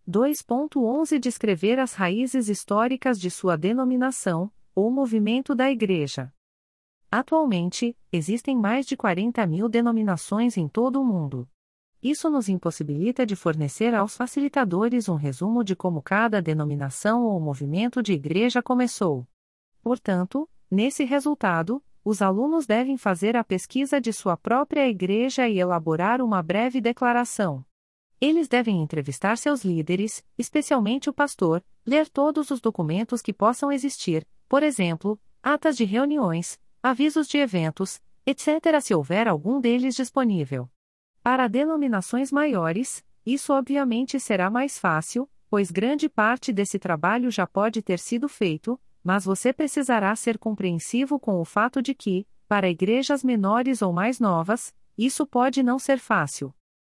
2.11 Descrever as raízes históricas de sua denominação, ou movimento da Igreja. Atualmente, existem mais de 40.000 denominações em todo o mundo. Isso nos impossibilita de fornecer aos facilitadores um resumo de como cada denominação ou movimento de igreja começou. Portanto, nesse resultado, os alunos devem fazer a pesquisa de sua própria igreja e elaborar uma breve declaração. Eles devem entrevistar seus líderes, especialmente o pastor, ler todos os documentos que possam existir, por exemplo, atas de reuniões, avisos de eventos, etc., se houver algum deles disponível. Para denominações maiores, isso obviamente será mais fácil, pois grande parte desse trabalho já pode ter sido feito, mas você precisará ser compreensivo com o fato de que, para igrejas menores ou mais novas, isso pode não ser fácil.